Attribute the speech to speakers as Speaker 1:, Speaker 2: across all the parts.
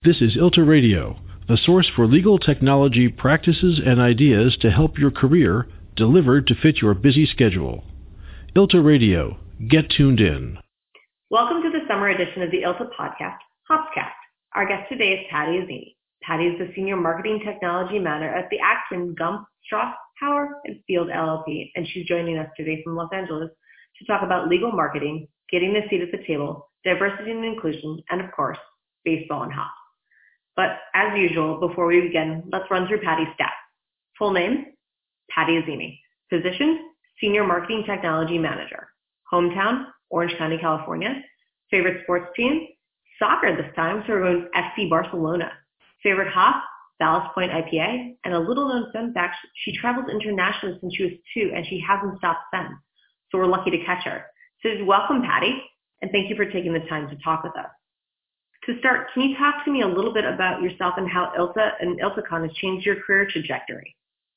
Speaker 1: This is ILTA Radio, the source for legal technology practices and ideas to help your career, delivered to fit your busy schedule. ILTA Radio, get tuned in.
Speaker 2: Welcome to the summer edition of the ILTA podcast, Hopscast. Our guest today is Patty Azimi. Patty is the Senior Marketing Technology Manager at the Acton, Gump, Strauss, Hauer, and Field LLP, and she's joining us today from Los Angeles to talk about legal marketing, getting a seat at the table, diversity and inclusion, and of course, baseball and hops. But as usual, before we begin, let's run through Patty's stats. Full name, Patty Azimi. Position, Senior Marketing Technology Manager. Hometown, Orange County, California. Favorite sports team, soccer this time, so we're going FC Barcelona. Favorite hop, Ballast Point IPA. And a little known fun fact, she traveled internationally since she was 2 and she hasn't stopped since. So we're lucky to catch her. So welcome, Patty, and thank you for taking the time to talk with us. To start, can you talk to me a little bit about yourself and how ILTA and ILTACon has changed your career trajectory?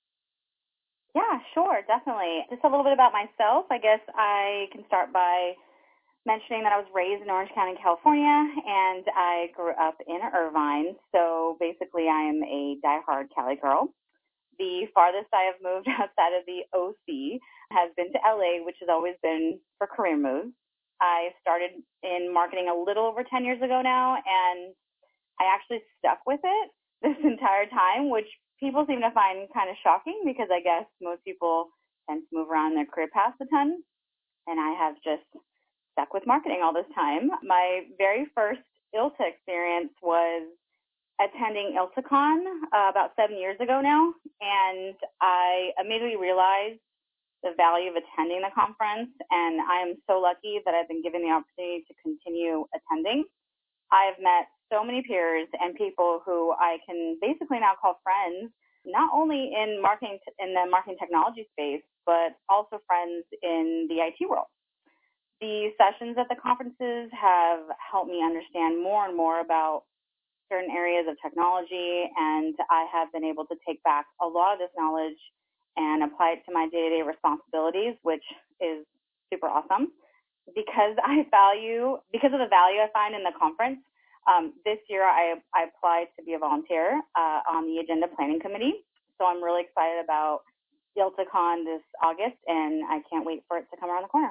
Speaker 3: Yeah, sure, definitely. Just a little bit about myself. I guess I can start by mentioning that I was raised in Orange County, California, and I grew up in Irvine. So basically, I am a diehard Cali girl. The farthest I have moved outside of the OC has been to LA, which has always been for career moves. I started in marketing a little over 10 years ago now, and I actually stuck with it this entire time, which people seem to find kind of shocking because I guess most people tend to move around their career paths a ton, and I have just stuck with marketing all this time. My very first ILTA experience was attending ILTACon about 7 years ago now, and I immediately realized the value of attending the conference, and I am so lucky that I've been given the opportunity to continue attending. I've met so many peers and people who I can basically now call friends, not only in marketing, in the marketing technology space, but also friends in the IT world. The sessions at the conferences have helped me understand more and more about certain areas of technology, and I have been able to take back a lot of this knowledge and apply it to my day-to-day responsibilities, which is super awesome. Because of the value I find in the conference, this year I applied to be a volunteer on the Agenda Planning Committee. So I'm really excited about ILTACon this August, and I can't wait for it to come around the corner.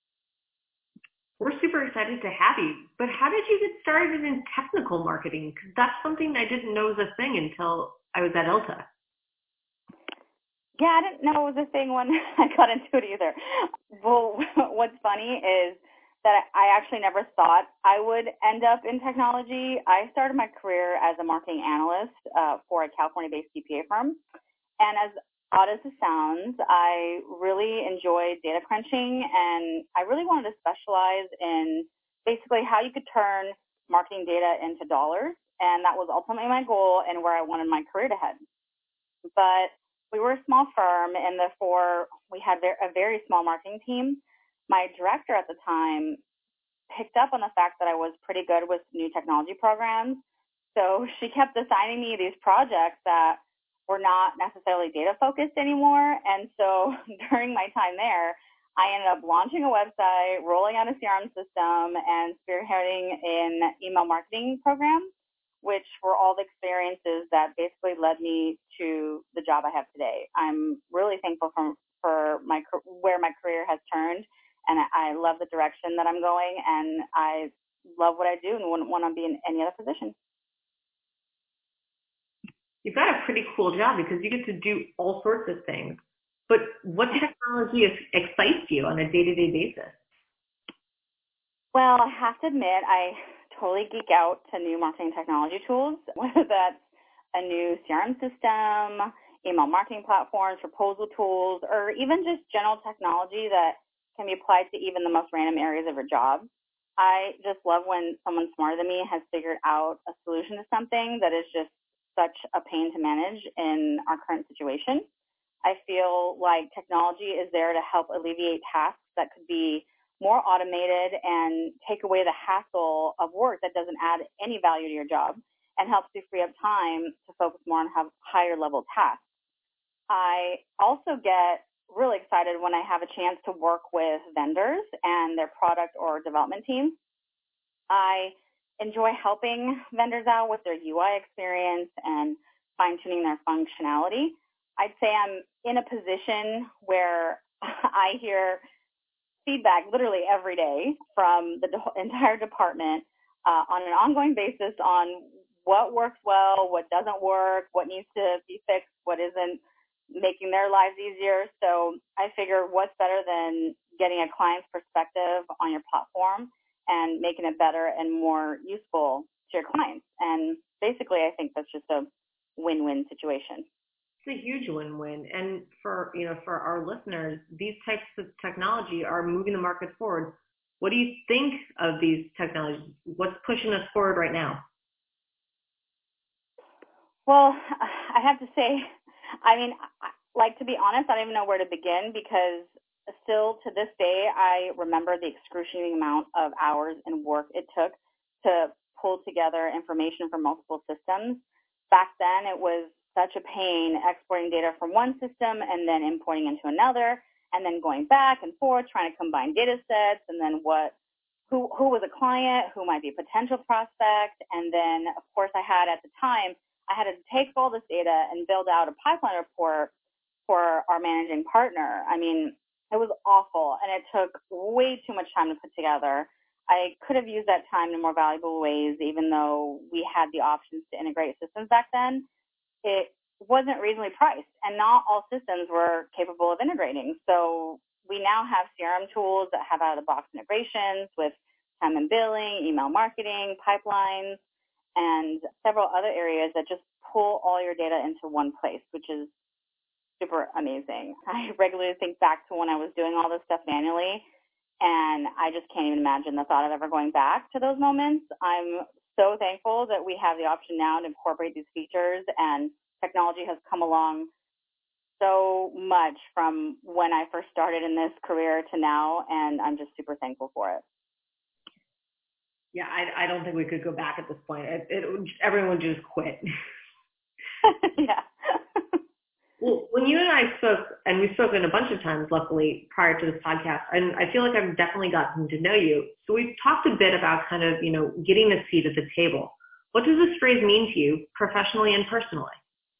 Speaker 2: We're super excited to have you. But how did you get started in technical marketing? Because that's something I didn't know was a thing until I was at ILTA.
Speaker 3: Yeah, I didn't know it was a thing when I got into it either. Well, what's funny is that I actually never thought I would end up in technology. I started my career as a marketing analyst for a California-based CPA firm. And as odd as it sounds, I really enjoyed data crunching, and I really wanted to specialize in basically how you could turn marketing data into dollars. And that was ultimately my goal and where I wanted my career to head. But we were a small firm, and therefore we had a very small marketing team. My director at the time picked up on the fact that I was pretty good with new technology programs. So she kept assigning me these projects that were not necessarily data focused anymore. And so during my time there, I ended up launching a website, rolling out a CRM system, and spearheading an email marketing program, which were all the experiences that basically led me to the job I have today. I'm really thankful for where my career has turned, and I love the direction that I'm going, and I love what I do and wouldn't want to be in any other position.
Speaker 2: You've got a pretty cool job because you get to do all sorts of things. But what technology excites you on a day-to-day basis?
Speaker 3: Well, I have to admit, I totally geek out to new marketing technology tools, whether that's a new CRM system, email marketing platforms, proposal tools, or even just general technology that can be applied to even the most random areas of your job. I just love when someone smarter than me has figured out a solution to something that is just such a pain to manage in our current situation. I feel like technology is there to help alleviate tasks that could be more automated and take away the hassle of work that doesn't add any value to your job and helps you free up time to focus more on higher level tasks. I also get really excited when I have a chance to work with vendors and their product or development teams. I enjoy helping vendors out with their UI experience and fine-tuning their functionality. I'd say I'm in a position where I hear feedback literally every day from the entire department on an ongoing basis on what works well, what doesn't work, what needs to be fixed, what isn't, making their lives easier. So I figure what's better than getting a client's perspective on your platform and making it better and more useful to your clients. And basically, I think that's just a win-win situation.
Speaker 2: It's a huge win-win. And for our listeners, these types of technology are moving the market forward. What do you think of these technologies? What's pushing us forward right now?
Speaker 3: Well, I have to say, to be honest, I don't even know where to begin, because still to this day, I remember the excruciating amount of hours and work it took to pull together information from multiple systems. Back then, it was such a pain exporting data from one system and then importing into another, and then going back and forth, trying to combine data sets, and then who was a client, who might be a potential prospect. And then, of course, I had to take all this data and build out a pipeline report for our managing partner. I mean, it was awful, and it took way too much time to put together. I could have used that time in more valuable ways, even though we had the options to integrate systems back then. It wasn't reasonably priced, and not all systems were capable of integrating. So we now have CRM tools that have out-of-the-box integrations with time and billing, email marketing, pipelines, and several other areas that just pull all your data into one place, which is super amazing. I regularly think back to when I was doing all this stuff manually, and I just can't even imagine the thought of ever going back to those moments. I'm so thankful that we have the option now to incorporate these features, and technology has come along so much from when I first started in this career to now, and I'm just super thankful for it.
Speaker 2: Yeah, I don't think we could go back at this point. Everyone would just quit.
Speaker 3: Yeah.
Speaker 2: Well, when you and I spoke, and we've spoken a bunch of times, luckily, prior to this podcast, and I feel like I've definitely gotten to know you. So we've talked a bit about kind of, getting a seat at the table. What does this phrase mean to you, professionally and personally?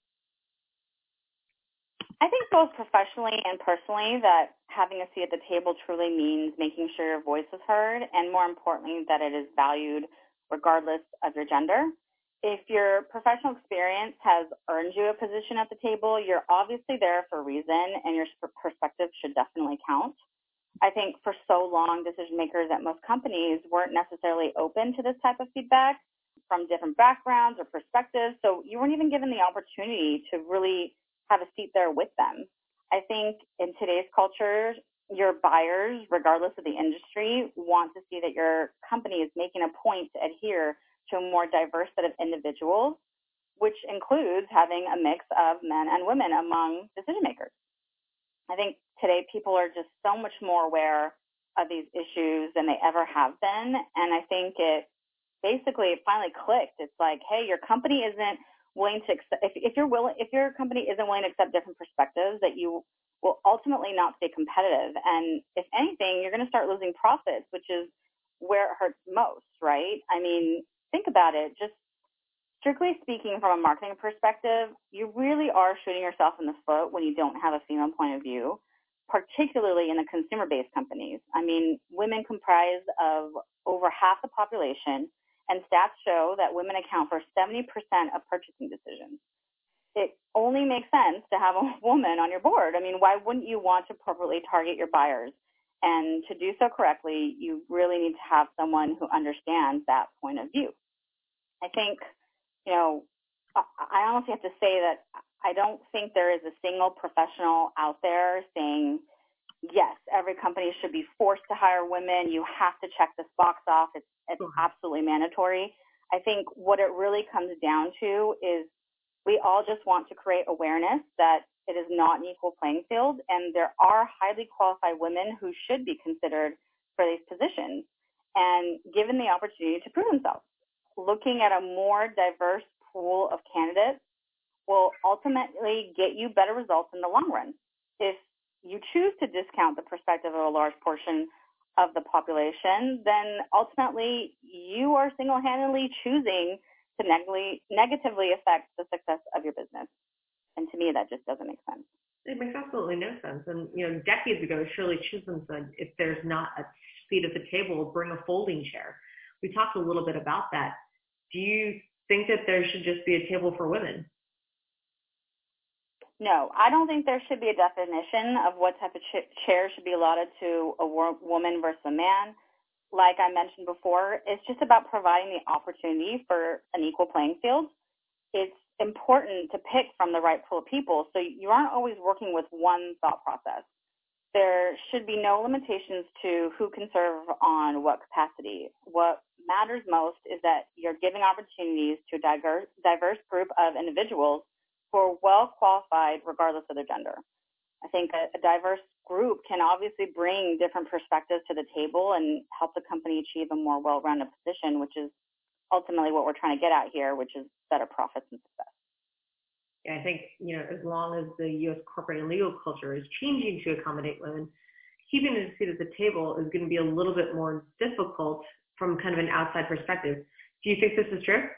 Speaker 3: I think both professionally and personally that having a seat at the table truly means making sure your voice is heard, and more importantly, that it is valued regardless of your gender. If your professional experience has earned you a position at the table, you're obviously there for a reason, and your perspective should definitely count. I think for so long, decision makers at most companies weren't necessarily open to this type of feedback from different backgrounds or perspectives, so you weren't even given the opportunity to really have a seat there with them. I think in today's culture, your buyers, regardless of the industry, want to see that your company is making a point to adhere to a more diverse set of individuals, which includes having a mix of men and women among decision makers. I think today people are just so much more aware of these issues than they ever have been, and I think it finally clicked. It's like, hey, your company isn't willing to accept, if your company isn't willing to accept different perspectives, that you will ultimately not stay competitive. And if anything, you're going to start losing profits, which is where it hurts most, right? I mean, think about it. Just strictly speaking from a marketing perspective, you really are shooting yourself in the foot when you don't have a female point of view, particularly in the consumer-based companies. I mean, women comprise of over half the population, and stats show that women account for 70% of purchasing decisions. It only makes sense to have a woman on your board. I mean, why wouldn't you want to appropriately target your buyers? And to do so correctly, you really need to have someone who understands that point of view. I think, I honestly have to say that I don't think there is a single professional out there saying, yes, every company should be forced to hire women. You have to check this box off. It's absolutely mandatory. I think what it really comes down to is we all just want to create awareness that it is not an equal playing field, and there are highly qualified women who should be considered for these positions and given the opportunity to prove themselves. Looking at a more diverse pool of candidates will ultimately get you better results in the long run. If you choose to discount the perspective of a large portion of the population, then ultimately you are single-handedly choosing to negatively affect the success of your business. And to me, that just doesn't make sense.
Speaker 2: It makes absolutely no sense. And, decades ago, Shirley Chisholm said, if there's not a seat at the table, bring a folding chair. We talked a little bit about that. Do you think that there should just be a table for women?
Speaker 3: No, I don't think there should be a definition of what type of chair should be allotted to a woman versus a man. Like I mentioned before, it's just about providing the opportunity for an equal playing field. It's important to pick from the right pool of people, so you aren't always working with one thought process. There should be no limitations to who can serve on what capacity. What matters most is that you're giving opportunities to a diverse group of individuals who are well qualified regardless of their gender. I think a diverse group can obviously bring different perspectives to the table and help the company achieve a more well-rounded position, which is ultimately what we're trying to get at here, which is better profits and success.
Speaker 2: Yeah, I think, as long as the U.S. corporate and legal culture is changing to accommodate women, keeping a seat at the table is going to be a little bit more difficult from kind of an outside perspective. Do you think this is true?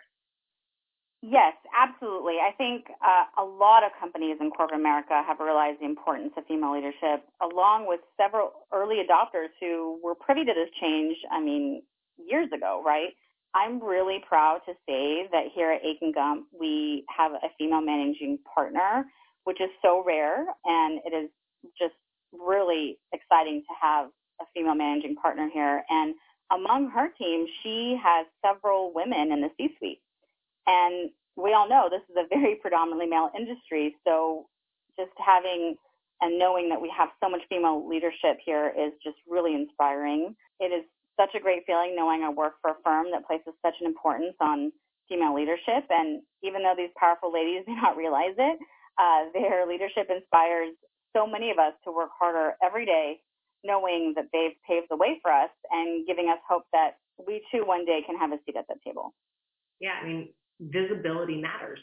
Speaker 3: Yes, absolutely. I think a lot of companies in corporate America have realized the importance of female leadership, along with several early adopters who were privy to this change, years ago, right? I'm really proud to say that here at Akin Gump, we have a female managing partner, which is so rare, and it is just really exciting to have a female managing partner here. And among her team, she has several women in the C-suite. And we all know this is a very predominantly male industry, so just having and knowing that we have so much female leadership here is just really inspiring. It is such a great feeling knowing I work for a firm that places such an importance on female leadership. And even though these powerful ladies may not realize it, their leadership inspires so many of us to work harder every day, knowing that they've paved the way for us and giving us hope that we too one day can have a seat at the table.
Speaker 2: Yeah, visibility matters.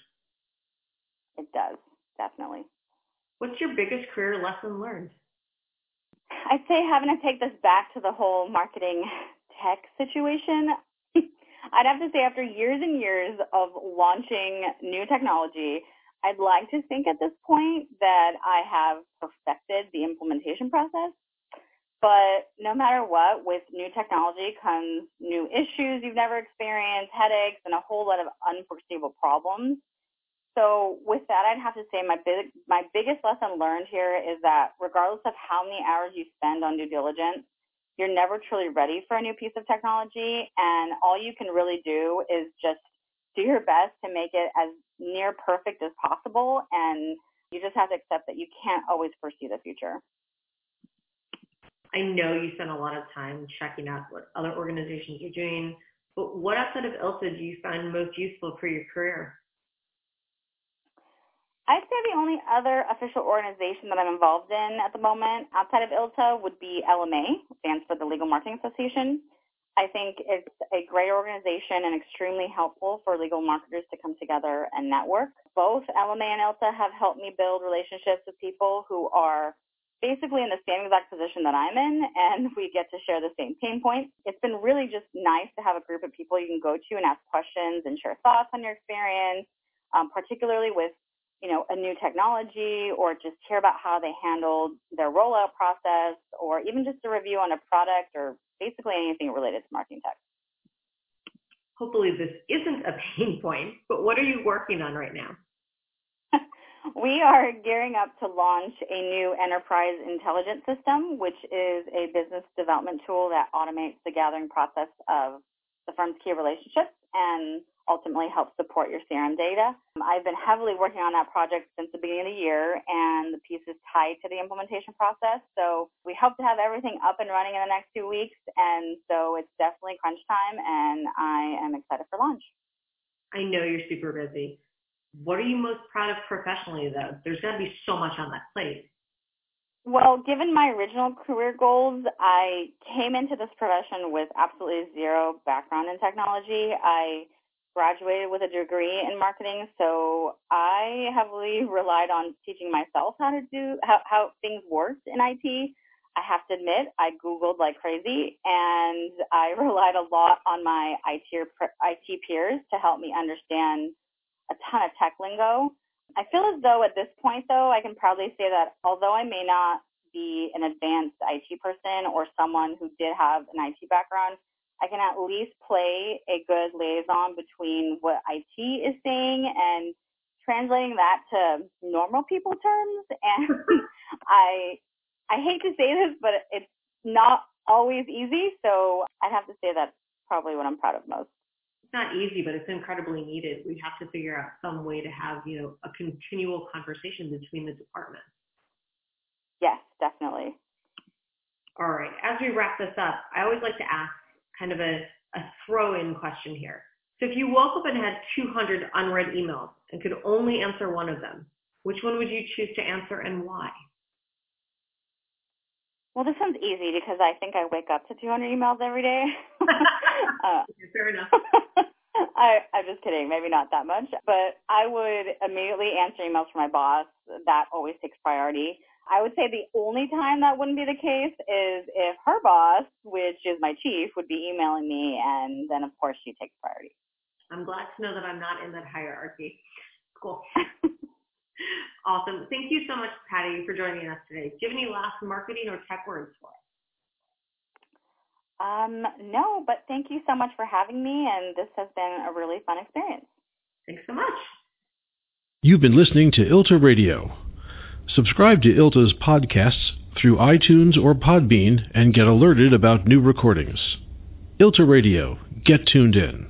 Speaker 3: It does, definitely.
Speaker 2: What's your biggest career lesson learned?
Speaker 3: I'd say having to take this back to the whole marketing tech situation, I'd have to say after years and years of launching new technology, I'd like to think at this point that I have perfected the implementation process. But no matter what, with new technology comes new issues you've never experienced, headaches, and a whole lot of unforeseeable problems. So with that, I'd have to say my biggest lesson learned here is that regardless of how many hours you spend on due diligence, you're never truly ready for a new piece of technology, and all you can really do is just do your best to make it as near perfect as possible, and you just have to accept that you can't always foresee the future.
Speaker 2: I know you spend a lot of time checking out what other organizations are doing, but what outside of ILTA do you find most useful for your career?
Speaker 3: I'd say the only other official organization that I'm involved in at the moment outside of ILTA would be LMA, stands for the Legal Marketing Association. I think it's a great organization and extremely helpful for legal marketers to come together and network. Both LMA and ILTA have helped me build relationships with people who are basically in the same exact position that I'm in, and we get to share the same pain points. It's been really just nice to have a group of people you can go to and ask questions and share thoughts on your experience, particularly with a new technology, or just hear about how they handled their rollout process, or even just a review on a product, or basically anything related to marketing tech.
Speaker 2: Hopefully this isn't a pain point, but what are you working on right now?
Speaker 3: We are gearing up to launch a new enterprise intelligence system, which is a business development tool that automates the gathering process of the firm's key relationships and ultimately help support your CRM data. I've been heavily working on that project since the beginning of the year, and the piece is tied to the implementation process. So we hope to have everything up and running in the next 2 weeks, and so it's definitely crunch time, and I am excited for launch.
Speaker 2: I know you're super busy. What are you most proud of professionally, though? There's got to be so much on that plate.
Speaker 3: Well, given my original career goals, I came into this profession with absolutely zero background in technology. I graduated with a degree in marketing, so I heavily relied on teaching myself how things worked in IT. I have to admit, I Googled like crazy, and I relied a lot on my IT peers to help me understand a ton of tech lingo. I feel as though at this point, though, I can proudly say that although I may not be an advanced IT person or someone who did have an IT background, I can at least play a good liaison between what IT is saying and translating that to normal people terms. And I hate to say this, but it's not always easy. So I'd have to say that's probably what I'm proud of most.
Speaker 2: It's not easy, but it's incredibly needed. We have to figure out some way to have, a continual conversation between the departments.
Speaker 3: Yes, definitely.
Speaker 2: All right. As we wrap this up, I always like to ask kind of a throw-in question here. So if you woke up and had 200 unread emails and could only answer one of them, which one would you choose to answer and why?
Speaker 3: Well, this one's easy because I think I wake up to 200 emails every day.
Speaker 2: Fair enough.
Speaker 3: I'm just kidding. Maybe not that much. But I would immediately answer emails from my boss. That always takes priority. I would say the only time that wouldn't be the case is if her boss, which is my chief, would be emailing me, and then, of course, she takes priority.
Speaker 2: I'm glad to know that I'm not in that hierarchy. Cool. Awesome. Thank you so much, Patty, for joining us today. Do you have any last marketing or tech words for us?
Speaker 3: No, but thank you so much for having me, and this has been a really fun experience.
Speaker 2: Thanks so much.
Speaker 1: You've been listening to ILTA Radio. Subscribe to ILTA's podcasts through iTunes or Podbean and get alerted about new recordings. ILTA Radio. Get tuned in.